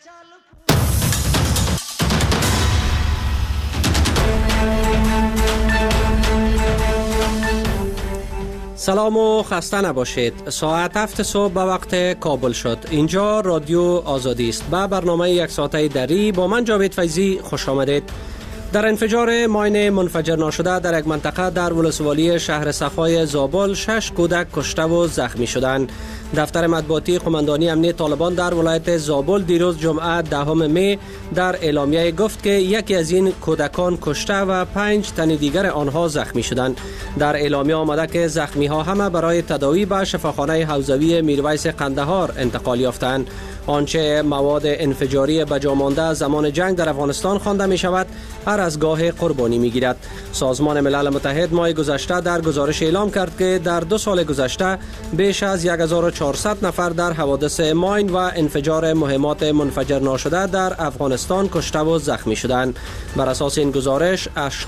سلام و خسته نباشید. ساعت 7 صبح به وقت کابل شد. اینجا رادیو آزادی است. به برنامه یک ساعته دری با من جاوید فیضی خوش آمدید. در انفجار ماین منفجر ناشده در یک منطقه در ولسوالی شهر صفای زابل 6 کودک کشته و زخمی شدند. دفتر مطبوعاتی قماندانی امنیت طالبان در ولایت زابل دیروز جمعه 10 می در اعلامیه گفت که یکی از این کودکان کشته و 5 تن دیگر آنها زخمی شدند. در اعلامیه آمده که زخمی ها همه برای تداوی به شفاخانه حوزوی میرویس قندهار انتقال یافتند. آنچه مواد انفجاری به جا مانده زمان جنگ در افغانستان خوانده می شود هر از گاه قربانی می گیرد. سازمان ملل متحد ماه گذشته در گزارش اعلام کرد که در 2 سال گذشته بیش از 1400 نفر در حوادث ماین و انفجار مهمات منفجر ناشده در افغانستان کشته و زخمی شدند. بر اساس این گزارش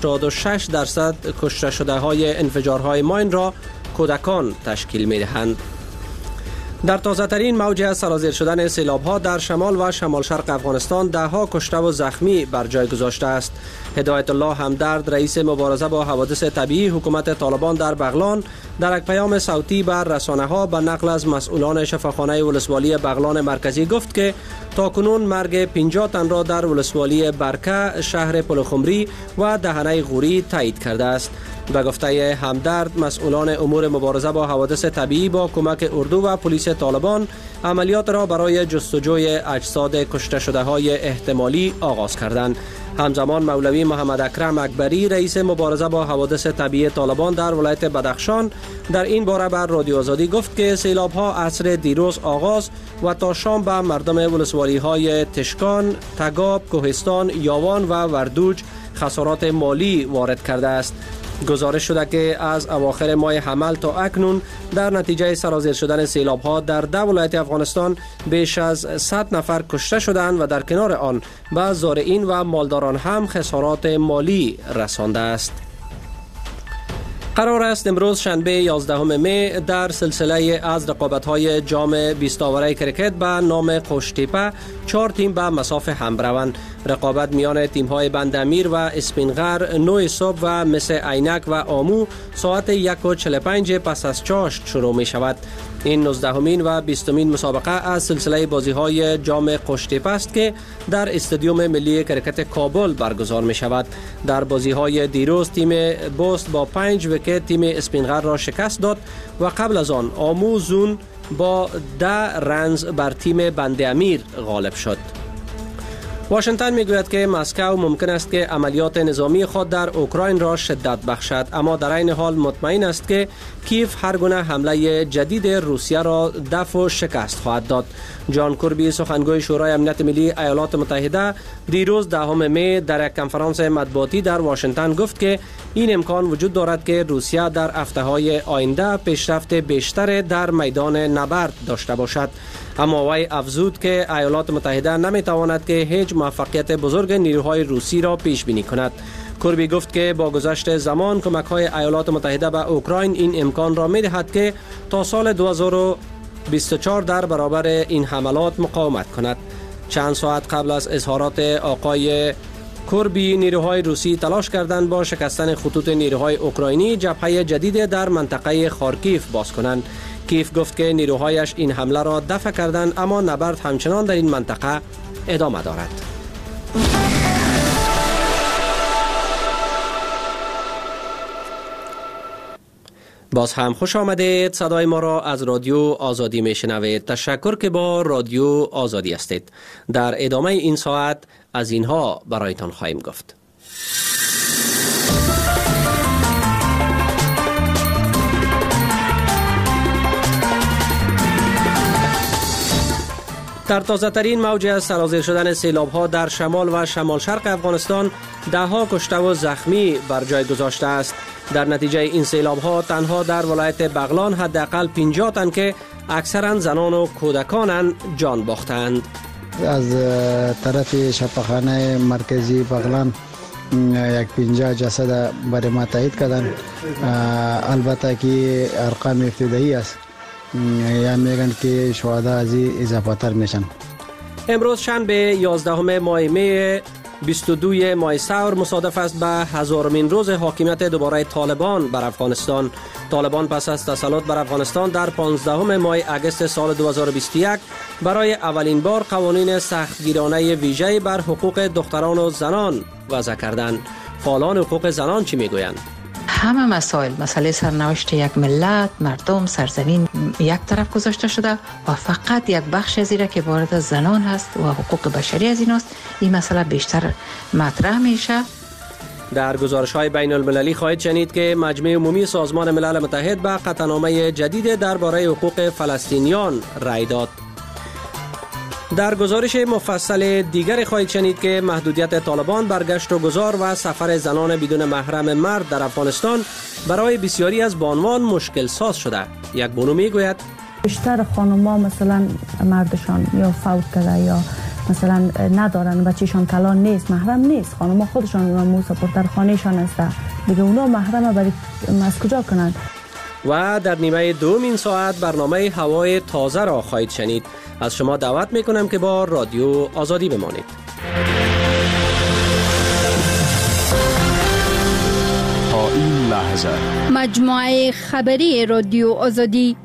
86% کشته شده های انفجارهای ماین را کودکان تشکیل می دهند. در تازه ترین موج سرازیر شدن سیلاب ها در شمال و شمال شرق افغانستان 10 کشته و زخمی بر جای گذاشته است. هدایت الله همدرد رئیس مبارزه با حوادث طبیعی حکومت طالبان در بغلان در یک پیام صوتی بر رسانه ها به نقل از مسئولان شفاخانه ولسوالی بغلان مرکزی گفت که تاکنون مرگ 50 تن را در ولسوالی برکه، شهر پلخمری و دهنه غوری تایید کرده است. به گفته همدرد مسئولان امور مبارزه با حوادث طبیعی با کمک اردو و پلیس طالبان عملیات را برای جستجوی اجساد کشته شده های احتمالی آغاز کردند. همزمان مولوی محمد اکرم اکبری رئیس مبارزه با حوادث طبیعی طالبان در ولایت بدخشان در این باره بر رادیو آزادی گفت که سیلاب ها عصر دیروز آغاز و تا شام به مردم ولسوالی های تشکان، تگاب، کوهستان، یاوان و وردوج خسارات مالی وارد کرده است. گزارش شده که از اواخر ماه حمل تا اکنون در نتیجه سرازیر شدن سیلاب ها در 10 ولایت افغانستان بیش از 100 نفر کشته شدند و در کنار آن به زارعین و مالداران هم خسارات مالی رسانده است. قرار است امروز شنبه 11 می در سلسله از رقابت‌های جام 20 اوره کرکت به نام قوشتیپه 4 تیم به مساف هم بروند. رقابت میان تیم‌های بندامیر و اسپینغر 9 صبح و مس عینک و آمو ساعت 1:45 پس از چاشت شروع می شود. این 19مین و 20مین مسابقه از سلسله بازی‌های جام قوشتیپه است که در استادیوم ملی کرکت کابل برگزار می شود. در بازی‌های دیروز تیم بوست با 5 ویکت تیم اسپینغر را شکست داد و قبل از آن آمو زون با 10 رنز بر تیم بندامیر غالب شد. واشنگتن میگوید که مسکو ممکن است که عملیات نظامی خود در اوکراین را شدت بخشد، اما در این حال مطمئن است که کیف هر گونه حمله جدید روسیه را دفع و شکست خواهد داد. جان کربی سخنگوی شورای امنیت ملی ایالات متحده دیروز 10 می در یک کنفرانس مطبوعاتی در واشنگتن گفت که این امکان وجود دارد که روسیه در هفته‌های آینده پیشرفت بیشتر در میدان نبرد داشته باشد. اما وی افزود که ایالات متحده نمیتواند که هیچ موفقیت بزرگ نیروهای روسی را پیش بینی کند. کربی گفت که با گذشت زمان کمک‌های ایالات متحده به اوکراین این امکان را می‌دهد که تا سال 2024 در برابر این حملات مقاومت کند. چند ساعت قبل از اظهارات آقای کربی نیروهای روسی تلاش کردند با شکستن خطوط نیروهای اوکراینی جبهه جدید در منطقه خارکیف باز کنند. کیف گفت که نیروهایش این حمله را دفع کردند، اما نبرد همچنان در این منطقه ادامه دارد. باز هم خوش آمدید. صدای ما را از رادیو آزادی میشنوید. تشکر که با رادیو آزادی هستید. در ادامه این ساعت از اینها برایتان خواهیم گفت. در تازه ترین موج از سرازیر شدن سیلاب ها در شمال و شمال شرق افغانستان 10 کشته و زخمی بر جای گذاشته است. در نتیجه این سیلاب ها تنها در ولایت بغلان حداقل 50 تن که اکثرا زنان و کودکانند جان باختند. از طرف شفاخانه مرکزی بغلان 50 جسد برای ما تایید کردن. البته که ارقام ابتدایی است، یا میگن که شهدا از اضافه تر میشن. امروز شنبه 11 ماه می 22 ماه سور مصادف است به هزارمین روز حاکمیت دوباره طالبان بر افغانستان. طالبان پس از تسلط بر افغانستان در 15 ماه اگست سال 2021 برای اولین بار قوانین سختگیرانه ویژه بر حقوق دختران و زنان وضع کردند. فعالان حقوق زنان چی میگویند؟ همه مسئله سرنوشت یک ملت، مردم، سرزمین یک طرف گذاشته شده و فقط یک بخش از ایره که وارد زنان هست و حقوق بشری از ایناست. این مسئله بیشتر مطرح میشه. در گزارش‌های بین المللی خواهید شنید که مجمع عمومی سازمان ملل متحد به قطعنامه جدید درباره حقوق فلسطینیان رأی داد. در گزارش مفصل دیگر خواهید شنید که محدودیت طالبان بر گشت و گذار و سفر زنان بدون محرم مرد در افغانستان برای بسیاری از بانوان مشکل ساز شده. یک بانو میگوید بیشتر خانم‌ها مثلا مردشان یا فوت کرده یا مثلا ندارن، بچه‌شان کلان نیست، محرم نیست، خانم‌ها خودشان مو سپرتر خانه‌شان است، دیگه اونا محرم برای از کجا کنند؟ و در نیمه دوم این ساعت برنامه هوای تازه را خواهید شنید. از شما دعوت میکنم که با رادیو آزادی بمانید. تا این لحظه مجموعه خبری رادیو آزادی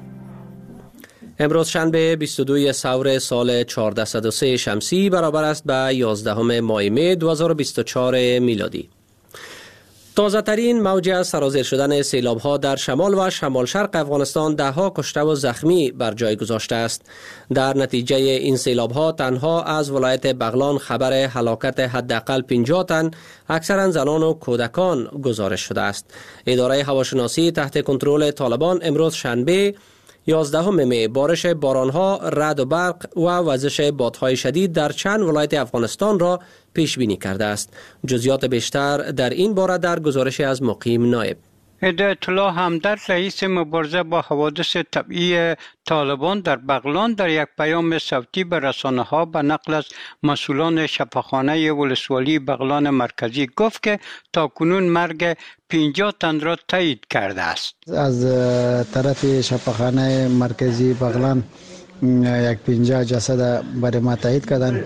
امروز شنبه 22 سور سال 1403 شمسی برابر است به 11 ماه می 2024 میلادی. تازه ترین موج از سرازیر شدن سیلاب ها در شمال و شمال شرق افغانستان ده ها کشته و زخمی بر جای گذاشته است. در نتیجه این سیلاب ها تنها از ولایت بغلان خبر هلاکت حداقل 50 تن اکثرا زنان و کودکان گزارش شده است. اداره هواشناسی تحت کنترل طالبان امروز شنبه 11 می بارش بارانها، رعد و برق و وزش بادهای شدید در چند ولایت افغانستان را پیش بینی کرده است. جزئیات بیشتر در این باره در گزارش از مقیم نایب. اطلاع همدرد رئیس مبارزه با حوادث طبیعی طالبان در بغلان در یک پیام صوتی به رسانه‌ها به نقل از مسئولان شفاخانه ولسوالی بغلان مرکزی گفت که تاکنون مرگ 50 تن را تایید کرده است. از طرف شفاخانه مرکزی بغلان یک 50 جسد برای ما تایید کردن.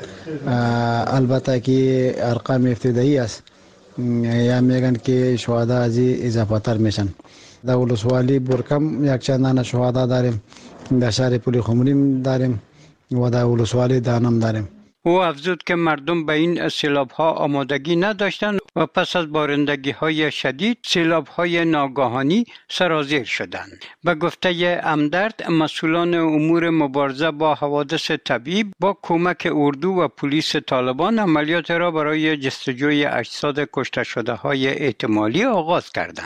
البته که ارقام ابتدایی است، یا میگن که شهدا از اضافه تر میشن. در ولسوالی برکم یک چندان شهدا داریم، در شهر پولی خمریم داریم و در ولسوالی دانم داریم. او افزود که مردم به این سیلاب ها آمادگی نداشتند و پس از بارندگی های شدید سیلاب های ناگهانی سرازیر شدند. به گفته همدرد، مسئولان امور مبارزه با حوادث طبیعی با کمک اردو و پلیس طالبان عملیات را برای جستجوی اجساد کشته شده های احتمالی آغاز کردند.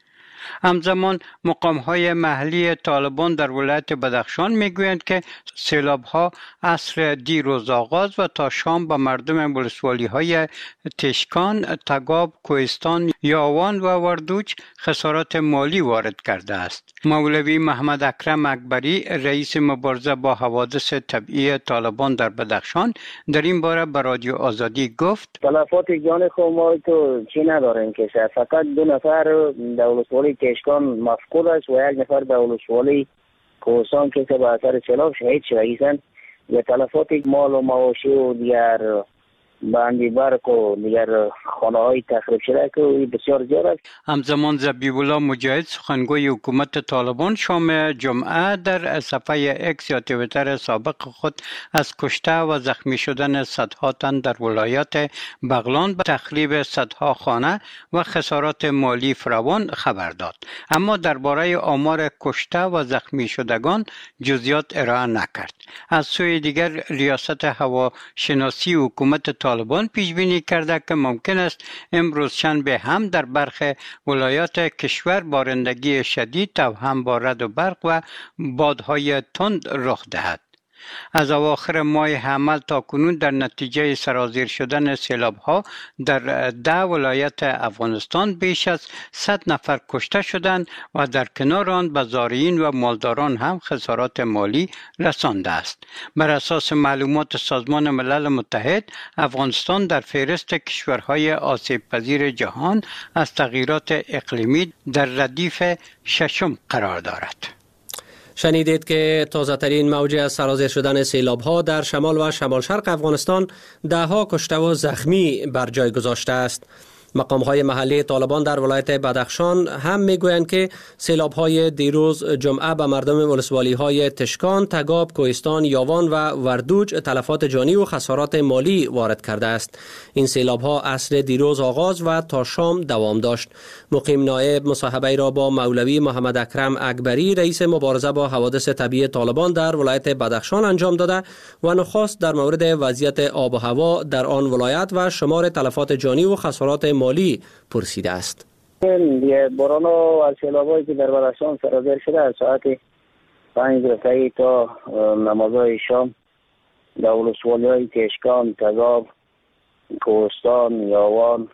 همزمان مقام‌های محلی طالبان در ولایت بدخشان میگویند که سیلاب‌ها عصر دیروز آغاز و تا شام به مردم ولسوالی‌های تشکان، تگاب، کوهستان، یاوان و وردوج خسارات مالی وارد کرده است. مولوی محمد اکرم اکبری رئیس مبارزه با حوادث طبیعی طالبان در بدخشان در این باره به رادیو آزادی گفت: تلفات جان خود ما تو چی نداریم که فقط 2 نفر در ولسوالی تشکان مفقود است و 1 نفر در ولسوالی کوهستان که به اثر سیلاب شهید شدند. یا تلفات مال و مواشی و دیگر باندی برق و دیگر خانه های تخریب شده که بسیار زیاد است. همزمان ذبیح الله مجاهد سخنگوی حکومت طالبان شام جمعه در صفحه اکس یا توییتر سابق خود از کشته و زخمی شدن صدها تن در ولایت بغلان به تخریب صدها خانه و خسارات مالی فراوان خبر داد، اما درباره آمار کشته و زخمی شدگان جزئیات ارائه نکرد. از سوی دیگر ریاست هواشناسی حکومت طالبان پیش بینی کرده که ممکن است امروز شنبه هم در برخی ولایات کشور بارندگی شدید توأم با رعد و برق و بادهای تند رخ دهد. از اواخر ماه حمل تا کنون در نتیجه سرازیر شدن سیلاب‌ها در 10 ولایت افغانستان بیش از 100 نفر کشته شدند و در کنار آن به زارعین و مالداران هم خسارات مالی رسانده است. بر اساس معلومات سازمان ملل متحد، افغانستان در فهرست کشورهای آسیب پذیر جهان از تغییرات اقلیمی در ردیف 6 قرار دارد. شنیدید که تازه ترین موج از سرازیر شدن سیلاب ها در شمال و شمال شرق افغانستان 10 کشته و زخمی بر جای گذاشته است. مقام های محلی طالبان در ولایت بدخشان هم میگویند که سیلاب های دیروز جمعه به مردم ولسوالی های تشکان، تگاب، کوهستان، یاوان و وردوج تلفات جانی و خسارات مالی وارد کرده است. این سیلاب ها عصر دیروز آغاز و تا شام دوام داشت. مقیم نایب مصاحبه را با مولوی محمد اکرم اکبری رئیس مبارزه با حوادث طبیعی طالبان در ولایت بدخشان انجام داده و نخست در مورد وضعیت آب و هوا در آن ولایت و شمار تلفات جانی و خسارات مالی پرسیده است. باران و سیلابایی که در بدخشان سرازیر شده از ساعت 5 رسایی تا نمازهای شام در ولسوالی‌های تشکان، تگاب، کوهستان، یاوان،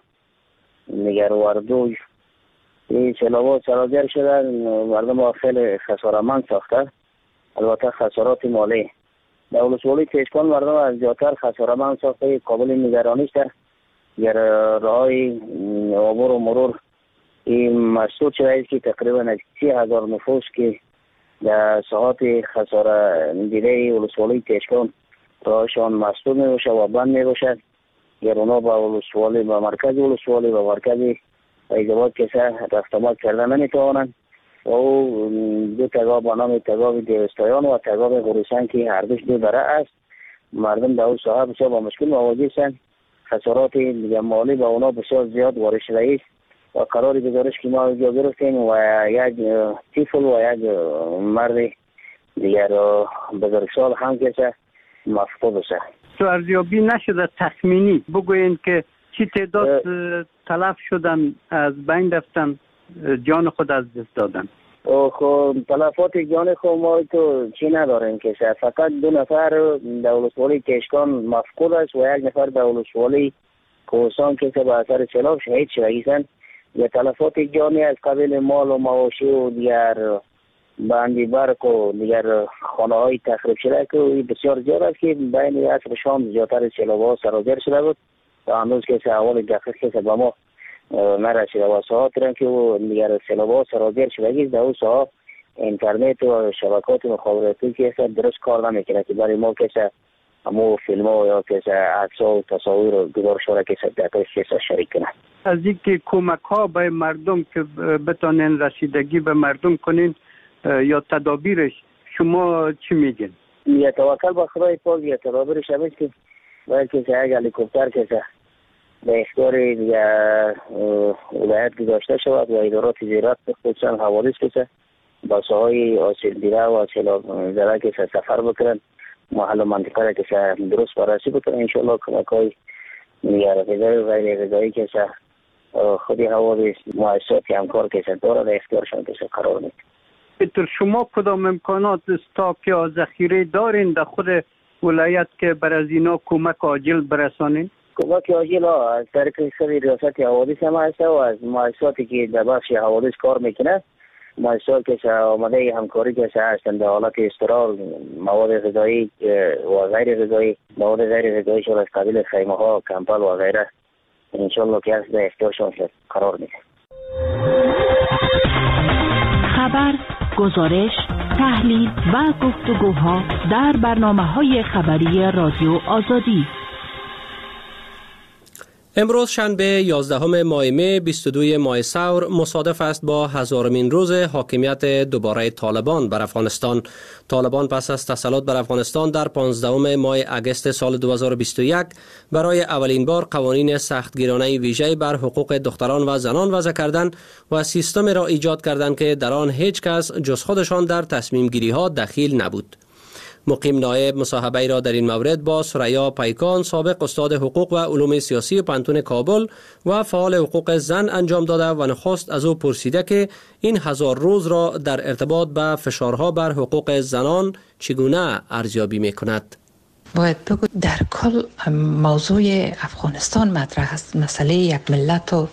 نگروردوی این سیلاب‌ها سرازیر شده. مردم خیلی خسارتمند ساخته، البته خسارات مالی. در ولسوالی تشکان مردم از زیادتر خسارتمند ساخته، قابل نگرانی است. در راه‌های عبور و مرور این مسدود شده است که تقریبا 30,000 نفوس که در ساعات خسارت دیده ولسوالی تشکان راهشان مسدود می باشد و بند می باشد. گر اونا با ولسوالی، با مرکز ولسوالی و مرکز ایزاباد کسا رفت آمد کرده نمیتوانند و او دو تگاب به نام تگاب دیوستایان و تگاب غروسان که هر دوش دو دره است. مردم در او ساحه بسیار با مشکل مواجه هستند. خسارات مالی با اونا بسیار زیاد وارد شده است و قرار گزارش که ما اینجا گرفتیم و یک طفل و یک مرد دیگر بزرگسال هم که مفقود است. تو ارزیابی نشده تخمینی بگوین که چی تعداد تلف شدن، از بین رفتن، جان خود از دست دادن؟ خب تلفات جان خود ما تو چی نداریم که فقط 2 نفر در ولسوالی تشکان مفقود است و 1 نفر در ولسوالی کوهستان که به اثر سیلاب شهید شدند. یا تلفات جانی از قبیل مال و مواشی و دیگر بندی برق و دیگر خانه های تخریب شده که بسیار زیاد است که بین عصر شام زیادتر سیلاب ها سرازیر شده بود و هنوز که احوال دقیق که به ما نرسیده و ساعت رنگ که دیگر سیلاب ها سرازیر شده در اون ساعت اینترنت و شبکات مخابراتی که درست کار نمیکنه که برای ما که همو فیلم ها یا که عکس و تصاویر و گزارش ها که در کیسه شریک کنه. از اینکه کمک ها به مردم که بتانین رسیدگی به مردم کنین یا تدابیرش شما چی میگین؟ یا توکل به خدای پاک یا تدابیرش همیست که باید که یک هلیکوپتر که به اختیار ولایت گذاشته شود و ادارات زیرات خصوصا حوادث که با ساهای آسیب دیده و سیلاب زده که سفر بکنن محل و منطقه که درست بررسی بکنن. انشاءالله کمک های غذایی و غیر غذایی که خودی حوادث مؤسسات همکار که داره در اختیارشان که قرار میده. پیتر شما کدام امکانات استاک یا ذخیره دارین در خود ولایت که بر از اینا کمک عاجل برسانین؟ کمک عاجل از طریق ریاست حوادث هم هست و از مؤسساتی که در بخش حوادث کار میکنه، مؤسساتی که آماده همکاری که هستند در حالت استقرار مواد غذایی و غیر غذایی، مواد غیر غذایی شده از قبیل خیمه ها، کمپل و غیره انشالله که از در اختیارشان قرار میده. خبر، گزارش، تحلیل و گفتگوها در برنامه‌های خبری رادیو آزادی. امروز شنبه 11 ماه می 22 ماه ثور مصادف است با 1000مین روز حاکمیت دوباره طالبان بر افغانستان. طالبان پس از تسلط بر افغانستان در 15 ماه اگست سال 2021 برای اولین بار قوانین سختگیرانه ویژه بر حقوق دختران و زنان وضع کردند و سیستمی را ایجاد کردند که در آن هیچ کس جز خودشان در تصمیم گیری ها دخیل نبود. مقیم نایب مصاحبه را در این مورد با سریا پیکان، سابق استاد حقوق و علوم سیاسی پانتون کابل و فعال حقوق زن انجام داده و نخست از او پرسیده که این 1000 روز را در ارتباط به فشارها بر حقوق زنان چگونه ارزیابی می‌کند. باید بگو در کل موضوع افغانستان مطرح است، مسئله یک ملت و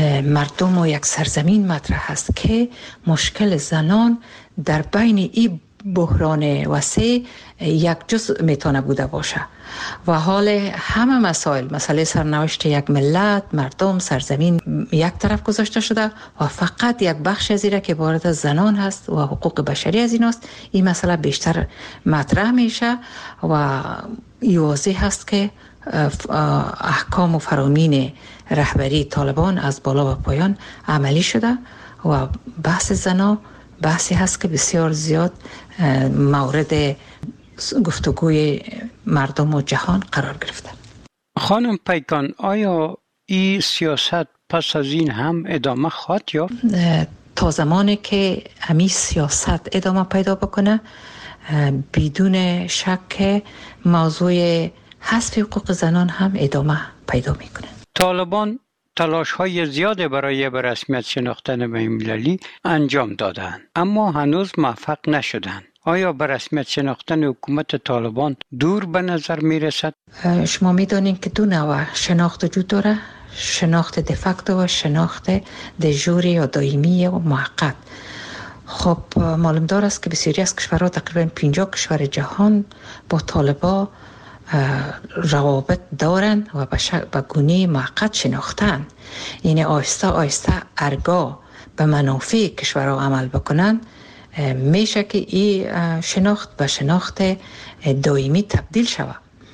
مردم و یک سرزمین مطرح است که مشکل زنان در بین این بحران وسیع یک جزء میتونه بوده باشه و حال همه مسئله سرنوشت یک ملت، مردم، سرزمین یک طرف گذاشته شده و فقط یک بخش از ایره که وارد زنان هست و حقوق بشری از ایناست. این مسئله بیشتر مطرح میشه و واضح هست که احکام و فرامین رهبری طالبان از بالا و پایان عملی شده و بحث زنا بحثی هست که بسیار زیاد مورد گفتگوی مردم و جهان قرار گرفته. خانم پیکان، آیا این سیاست پس از این هم ادامه خواهد یافت؟ تا زمانی که همین سیاست ادامه پیدا بکنه بدون شک موضوع حذف حقوق زنان هم ادامه پیدا میکنه. طالبان تلاش‌های زیاد برای به رسمیت شناختن بین‌المللی انجام دادند، اما هنوز موفق نشدند. آیا به رسمیت شناختن حکومت طالبان دور به نظر میرسد؟ شما میدانید که دو نوع شناخت وجود داره، شناخت دفکتو و شناخت دژوری یا دائمی و موقت. خب معلوم دار است که بسیاری از کشورها، تقریبا 50 کشور جهان با طالبان روابط دارن و به گونه موقت شناختن. یعنی آهسته آهسته ارگاه به منافع کشورها عمل بکنن میشه که این شناخت به شناخت دائمی تبدیل شود.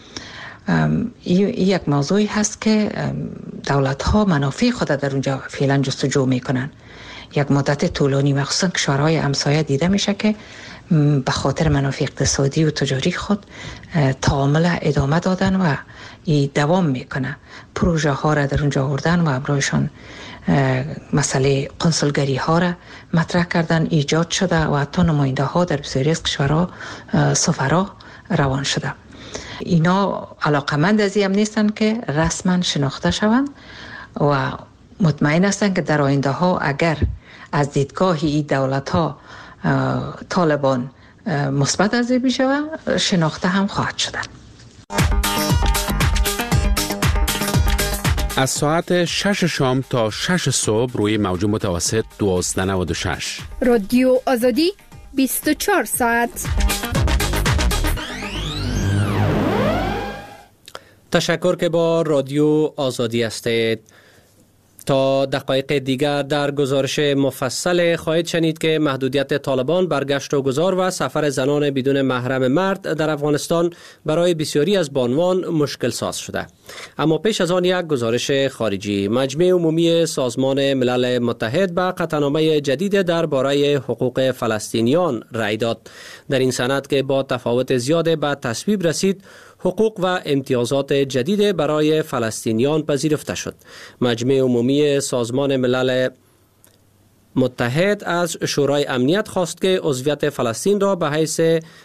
یک موضوعی هست که دولت ها منافع خود در اونجا فعلا جستجو میکنن. یک مدت طولانی مخصوصا کشورهای همسایه دیده میشه که به خاطر منافع اقتصادی و تجاری خود تعامل ادامه دادن و این دوام میکنه. پروژه ها را در اونجا آوردن و امروزشان مسئله کنسولگری ها را مطرح کردن، ایجاد شده و حتی نماینده ها در بسیاری از کشورها سفرا روان شده. اینا علاقمند از این هم نیستن که رسما شناخته شوند و مطمئن هستند که در آینده ها اگر از دیدگاه این دولت ها طالبان مثبت از این بشود شناخته هم خواهد شدن. از ساعت 6 شام تا 6 صبح روی موج متوسط 1296 رادیو آزادی 24 ساعت. تشکر که با رادیو آزادی هستید. تا دقایق دیگر در گزارش مفصل خواهید شنید که محدودیت طالبان بر گشت و گذار و سفر زنان بدون محرم مرد در افغانستان برای بسیاری از بانوان مشکل ساز شده. اما پیش از آن یک گزارش خارجی. مجمع عمومی سازمان ملل متحد به قطعنامه جدید درباره حقوق فلسطینیان رأی داد. در این سند که با تفاوت زیاد به تصویب رسید، حقوق و امتیازات جدید برای فلسطینیان پذیرفته شد. مجمع عمومی سازمان ملل متحد از شورای امنیت خواست که عضویت فلسطین را به حیث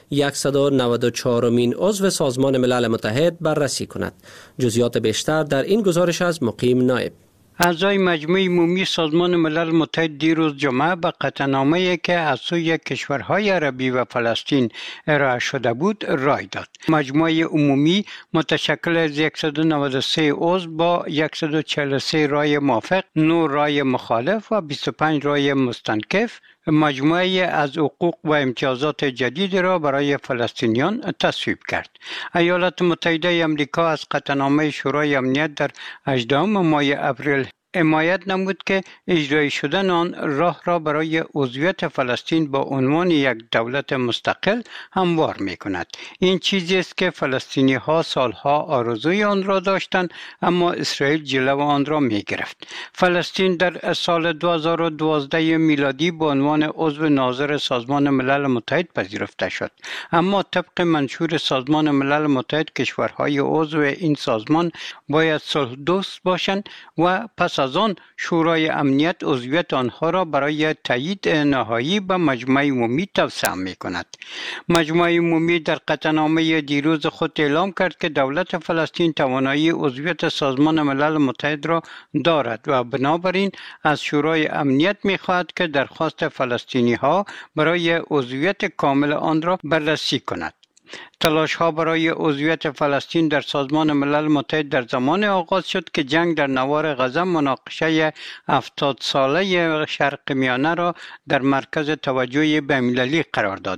194مین عضو سازمان ملل متحد بررسی کند. جزئیات بیشتر در این گزارش از مقیم نائب. اعضای مجمع عمومی سازمان ملل متحد دیروز جمعه به قطعنامه‌ای که از سوی کشورهای عربی و فلسطین ارائه شده بود رای داد. مجمع عمومی متشکل از 193 عضو با 143 رای موافق، 9 رای مخالف و 25 رای مستنکف مجموعه از حقوق و امتیازات جدید را برای فلسطینیان تصویب کرد. ایالات متحده آمریکا از قطعنامه شورای امنیت در 18 ماه اپریل حمایت نمود که اجرایی شدن آن راه را برای عضویت فلسطین با عنوان یک دولت مستقل هموار می کند. این چیزی است که فلسطینی ها سالها آرزوی آن را داشتند، اما اسرائیل جلو آن را می گرفت. فلسطین در سال 2012 میلادی به عنوان عضو ناظر سازمان ملل متحد پذیرفته شد، اما طبق منشور سازمان ملل متحد کشورهای عضو این سازمان باید صلح دوست باشند و پس از آن شورای امنیت عضویت آنها را برای تایید نهایی به مجمع عمومی توسعه می کند. مجمع عمومی در قطعنامه دیروز خود اعلام کرد که دولت فلسطین توانایی عضویت سازمان ملل متحد را دارد و بنابراین از شورای امنیت می خواهد که درخواست فلسطینی ها برای عضویت کامل آن را بررسی کند. تلاش ها برای عضویت فلسطین در سازمان ملل متحد در زمان آغاز شد که جنگ در نوار غزه مناقشه 70 ساله شرق میانه را در مرکز توجه بین‌المللی قرار داده است.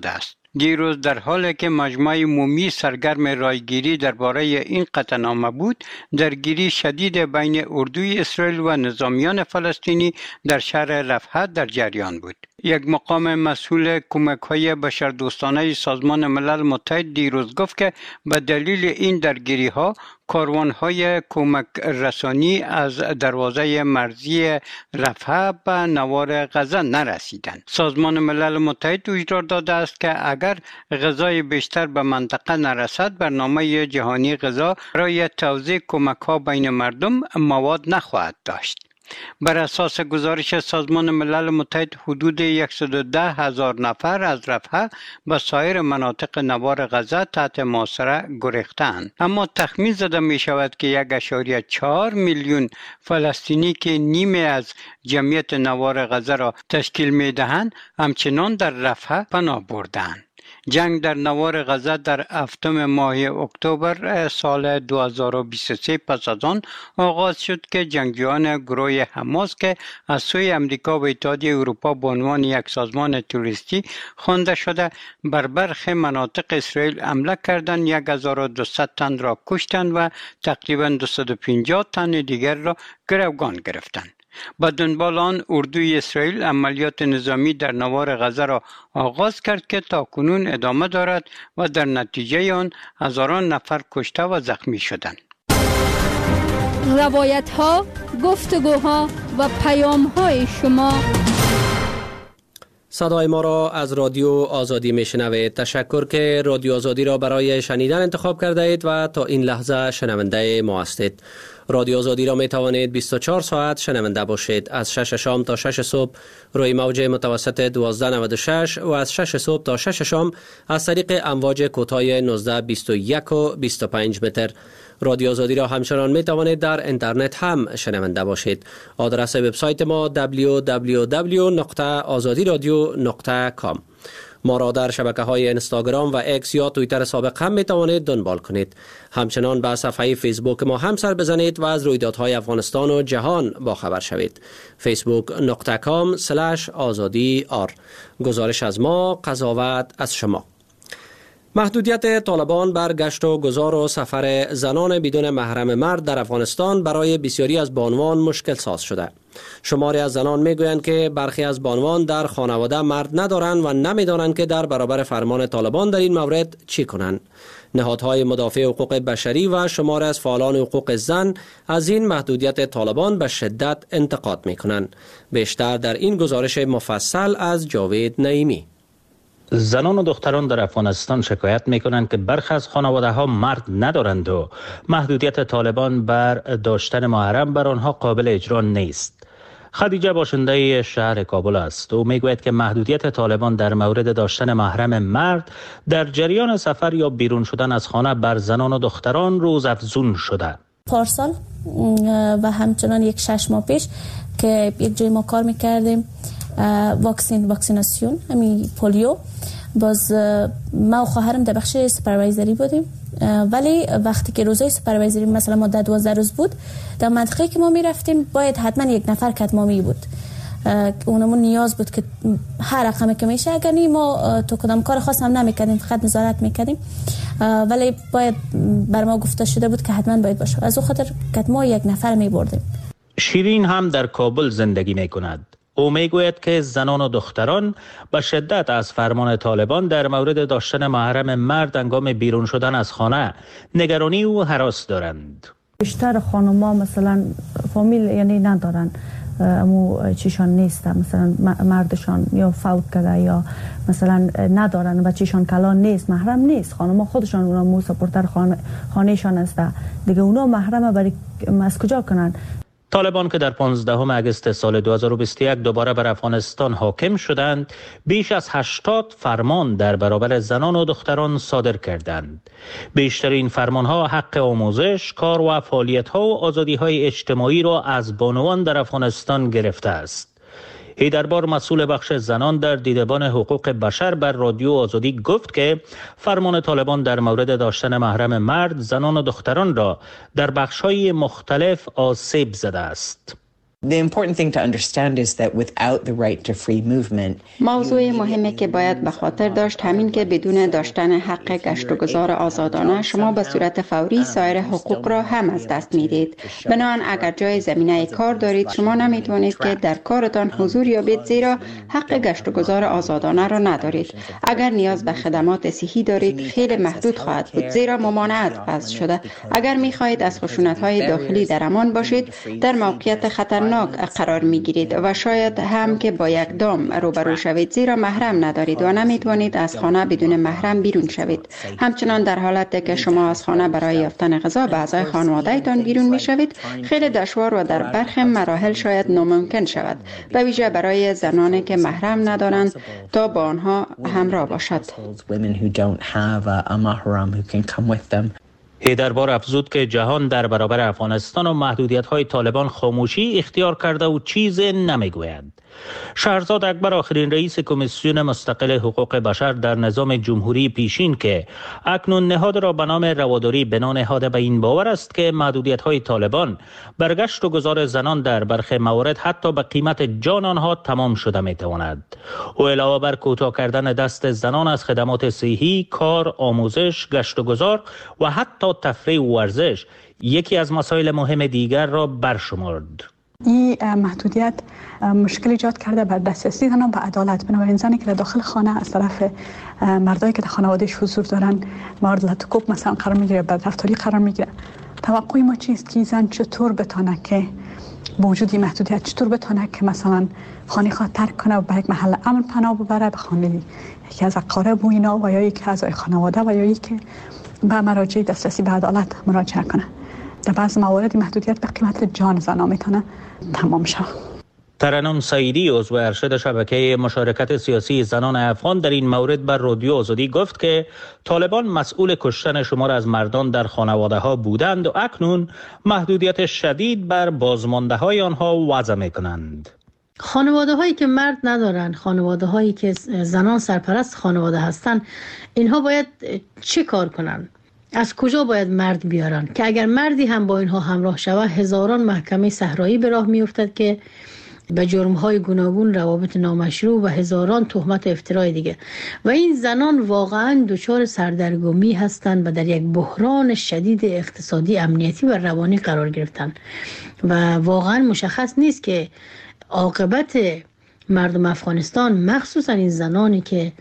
دیروز در حالی که مجمع عمومی سرگرم رایگیری درباره این قطعنامه بود، درگیری شدید بین اردوی اسرائیل و نظامیان فلسطینی در شهر رفح در جریان بود. یک مقام مسئول کمک‌های بشردوستانه سازمان ملل متحد دیروز گفت که به دلیل این درگیری‌ها کاروان‌های کمک رسانی از دروازه مرزی رفح به نوار غزه نرسیدند. سازمان ملل متحد هشدار داده است که اگر غذای بیشتر به منطقه نرسد، برنامه جهانی غذا برای توزیع کمک‌ها بین مردم مواد نخواهد داشت. بر اساس گزارش سازمان ملل متحد حدود 110,000 نفر از رفح به سایر مناطق نوار غزه تحت محاصره گریختند، اما تخمین زده می شود که 1.4 میلیون فلسطینی که نیمه از جمعیت نوار غزه را تشکیل می دهند همچنان در رفح پناه بردند. جنگ در نوار غزه در هفتم ماه اکتبر سال 2023 پس از آن آغاز شد که جنگجویان گروه حماس که از سوی امریکا و اتحادیه اروپا به عنوان یک سازمان تروریستی خوانده شده بر برخی مناطق اسرائیل حمله کردند، 1200 تن را کشتند و تقریبا 250 تن دیگر را گروگان گرفتند. با دنبال آن اردوی اسرائیل عملیات نظامی در نوار غزه را آغاز کرد که تاکنون ادامه دارد و در نتیجه آن هزاران نفر کشته و زخمی شدند. روایت ها، گفتگوها و پیام های شما. صدای ما را از رادیو آزادی میشنوید. تشکر که رادیو آزادی را برای شنیدن انتخاب کرده اید و تا این لحظه شنونده ما هستید. رادیو آزادی را می توانید 24 ساعت شنونده باشید. از 6 شام تا 6 صبح روی موج متوسط 1296 و از 6 صبح تا 6 شام از طریق امواج کوتاه 1921 و 25 متر. رادیو آزادی را همچنان می توانید در اینترنت هم شنونده باشید. آدرس وبسایت ما www.azadiradio.com. ما را در شبکه‌های اینستاگرام و اکس یا توییتر سابق هم می توانید دنبال کنید. همچنان به صفحه فیسبوک ما هم سر بزنید و از رویدادهای افغانستان و جهان با خبر شوید. facebook.com/azadi.r. گزارش از ما، قضاوت از شما. محدودیت طالبان بر گشت و گذار و سفر زنان بدون محرم مرد در افغانستان برای بسیاری از بانوان مشکل ساز شده. شماری از زنان میگویند که برخی از بانوان در خانواده مرد ندارند و نمیدانند که در برابر فرمان طالبان در این مورد چی کنند. نهادهای مدافع حقوق بشری و شماری از فعالان حقوق زن از این محدودیت طالبان به شدت انتقاد میکنند. بیشتر در این گزارش مفصل از جاوید نعیمی. زنان و دختران در افغانستان شکایت میکنند که برخی از خانواده ها مرد ندارند و محدودیت طالبان بر داشتن محرم بر آنها قابل اجرا نیست. خدیجه باشنده شهر کابل است. او میگوید که محدودیت طالبان در مورد داشتن محرم مرد در جریان سفر یا بیرون شدن از خانه بر زنان و دختران روز افزون شده. پارسال و همچنان 6 ماه پیش که یک جای ما کار میکردیم واکسیناسیون همین پولیو، باز ما و خواهرم در بخش سوپروایزری بودیم، ولی وقتی که روزای سوپروایزری مثلا ما 12 روز بود در منطقه که ما میرفتیم باید حتما یک نفر کدمامی بود. اونمون نیاز بود که هر رقمی که میشه، اگر نی ما تو کدام کار خاص هم نمیکردیم، فقط نظارت میکردیم، ولی باید بر ما گفته شده بود که حتما باید باشه. از اون خاطر کدما یک نفر میبردیم. شیرین هم در کابل زندگی میکند. او میگوید که زنان و دختران به شدت از فرمان طالبان در مورد داشتن محرم مرد هنگام بیرون شدن از خانه نگرانی و هراس دارند. بیشتر خانم‌ها مثلا فامیل یعنی ندارن، امو چیشان نیست، مثلا مردشان یا فوت کرده یا مثلا ندارن و چیشان کلان نیست، محرم نیست. خانم‌ها خودشان اونا مو سپورتر خانهشان است دیگه، اونا محرم برای از کجا کنن؟ طالبان که در 15 اگست سال 2021 دوباره بر افغانستان حاکم شدند، بیش از 80 فرمان در برابر زنان و دختران صادر کردند. بیشترین فرمانها حق آموزش، کار و فعالیت‌ها و آزادی‌های اجتماعی را از بانوان در افغانستان گرفته است. هیدربار مسئول بخش زنان در دیدبان حقوق بشر بر رادیو آزادی گفت که فرمان طالبان در مورد داشتن محرم مرد، زنان و دختران را در بخش‌های مختلف آسیب زده است. موضوع مهمی که باید به خاطر داشت همین که بدون داشتن حق گشت و گذار آزادانه شما به صورت فوری سایر حقوق را هم از دست میدید. بنابراین اگر جای زمینه کار دارید شما نمیتونید که در کارتان حضور یابید زیرا حق گشت و گذار آزادانه را ندارید. اگر نیاز به خدمات صحی دارید خیلی محدود خواهد بود زیرا ممانعت وضع شده. اگر میخواهید از خشونت‌های داخلی در امان باشید در موقعیت خطرناک قرار میگیرید و شاید هم که با یک دام روبرو شوید زیرا محرم ندارید و نمیتوانید از خانه بدون محرم بیرون شوید. همچنان در حالتی که شما از خانه برای یافتن غذا به اعضای خانواده‌تان بیرون میشوید خیلی دشوار و در برخی مراحل شاید ناممکن شود، به ویژه برای زنانی که محرم ندارند تا با آنها همراه باشد. هیدر بار افزود که جهان در برابر افغانستان و محدودیت‌های طالبان خاموشی اختیار کرده و چیز نمیگوید. شهرزاد اکبر آخرین رئیس کمیسیون مستقل حقوق بشر در نظام جمهوری پیشین که اکنون نهاد را به نام رواداری بنا نهاده به این باور است که محدودیت‌های طالبان برگشت و گذار زنان در برخی موارد حتی به قیمت جان آنها تمام شده می‌تواند. او علاوه بر کوتاه کردن دست زنان از خدمات صحی، کار، آموزش، گشت و گذار و حتی تفریح و ورزش یکی از مسائل مهم دیگر را برشمرد. این محدودیت مشکل ایجاد کرده بر دسترسی زنان به عدالت. بنابراین زنی که داخل خانه از طرف مردایی که در خانوادهش حضور دارن مورد لطکوب مثلا قرار میگیره، بدرفتاری قرار میگیره. توقع ما چیست که زن چطور بتونه که با وجود این محدودیت چطور بتونه که مثلا خانه خود ترک کنه و به یک محل امن پناه ببره، به خانه یکی از اقارب و اینا و یا یکی از خانواده و یا یکی به مراجع دسترسی به عدالت مراجعه کنه. در بعض موارد محدودیت به قیمت جان زنان میتونه تمام شود. ترنم سعیدی عضو ارشد شبکه مشارکت سیاسی زنان افغان در این مورد بر رادیو آزادی گفت که طالبان مسئول کشتن شمار از مردان در خانواده ها بودند و اکنون محدودیت شدید بر بازمانده های آنها وضع میکنند. خانواده هایی که مرد ندارند، خانواده هایی که زنان سرپرست خانواده هستند، اینها باید چه کار کنند؟ از کجا باید مرد بیارن که اگر مردی هم با اینها همراه شود هزاران محکمه صحرایی به راه میافتد که به جرم‌های گوناگون، روابط نامشروع و هزاران تهمت افتراء دیگه و این زنان واقعا دچار سردرگمی هستند و در یک بحران شدید اقتصادی، امنیتی و روانی قرار گرفتن و واقعا مشخص نیست که عاقبت مردم افغانستان مخصوصا این زنانی که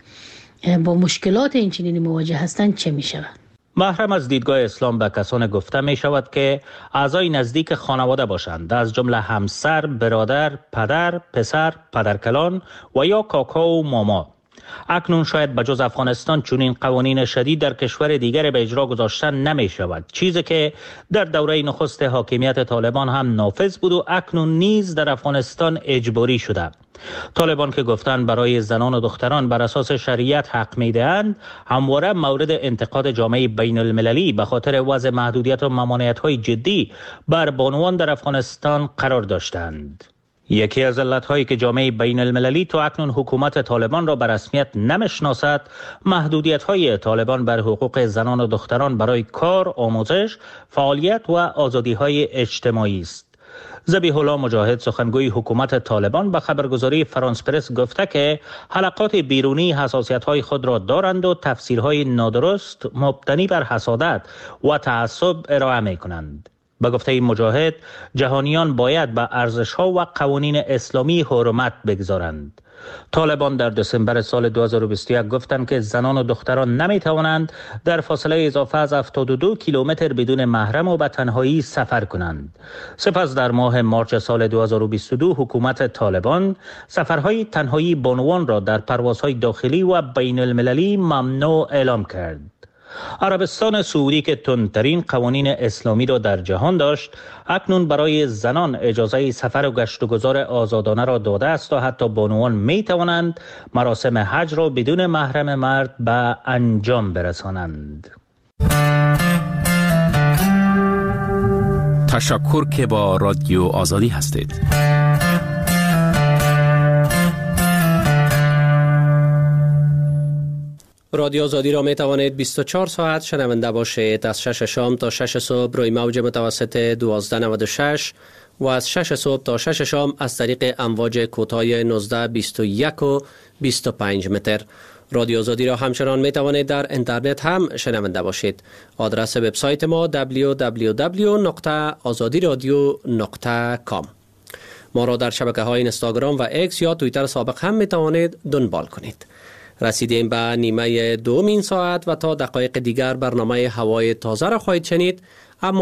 با مشکلات این چنینی مواجه هستند چه می‌شود. محرم از دیدگاه اسلام به کسان گفته می شود که اعضای نزدیک خانواده باشند، از جمله همسر، برادر، پدر، پسر، پدرکلان و یا کاکا و ماما. اکنون شاید بجز افغانستان چنین قوانین شدید در کشور دیگر به اجرا گذاشتن نمی شود، چیزی که در دوره نخست حاکمیت طالبان هم نافذ بود و اکنون نیز در افغانستان اجباری شده. طالبان که گفتند برای زنان و دختران بر اساس شریعت حق میدهند، همواره مورد انتقاد جامعه بین المللی به خاطر وضع محدودیت و ممانعت‌های جدی بر بانوان در افغانستان قرار داشتند. یکی از علت‌هایی که جامعه بین المللی تا اکنون حکومت طالبان را به رسمیت نمی‌شناسد، محدودیت‌های طالبان بر حقوق زنان و دختران برای کار، آموزش، فعالیت و آزادی‌های اجتماعی است. ذبیح الله مجاهد سخنگوی حکومت طالبان به خبرگزاری فرانس پرس گفته که حلقات بیرونی حساسیت‌های خود را دارند و تفسیرهای نادرست مبتنی بر حسادت و تعصب ارائه می‌کنند. به گفته مجاهد، جهانیان باید به ارزش‌ها و قوانین اسلامی حرمت بگذارند. طالبان در دسامبر سال 2021 گفتند که زنان و دختران نمی‌توانند در فاصله اضافه از 72 کیلومتر بدون محرم و به تنهایی سفر کنند. سپس در ماه مارس سال 2022 حکومت طالبان سفرهای تنهایی بانوان را در پروازهای داخلی و بین المللی ممنوع اعلام کرد. عربستان سعودی که تندترین قوانین اسلامی را در جهان داشت، اکنون برای زنان اجازه سفر و گشت و گذار آزادانه را داده است و حتی بانوان می توانند مراسم حج را بدون محرم مرد به انجام برسانند. تشکر که با رادیو آزادی هستید. رادیو آزادی را می توانید 24 ساعت شنونده باشید. از 6 شام تا 6 صبح روی موج متوسط 1296 و از 6 صبح تا 6 شام از طریق امواج کوتاه 19، 21 و 25 متر. رادیو آزادی را همچنان می توانید در اینترنت هم شنونده باشید. آدرس وبسایت ما www.azadiradio.com. ما را در شبکه‌های اینستاگرام و اکس یا توییتر سابق هم می توانید دنبال کنید. رسیدیم به نیمه دومین ساعت و تا دقایق دیگر برنامه هوای تازه را خواهید شنید.